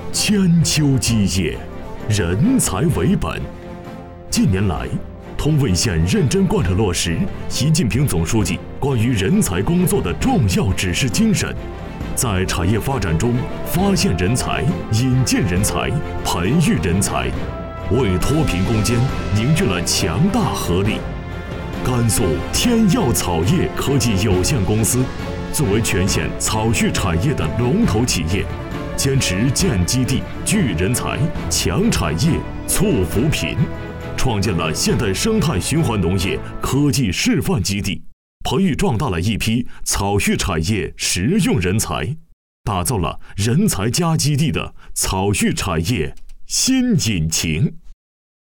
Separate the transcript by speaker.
Speaker 1: 千秋基业，人才为本。近年来，通渭县认真贯彻落实习近平总书记关于人才工作的重要指示精神，在产业发展中发现人才、引进人才、培育人才，为脱贫攻坚凝聚了强大合力。甘肃天耀草业科技有限公司作为全县草畜产业的龙头企业，坚持建基地、聚人才、强产业、促扶贫，创建了现代生态循环农业科技示范基地，培育壮大了一批草畜产业实用人才，打造了人才加基地的草畜产业新引擎。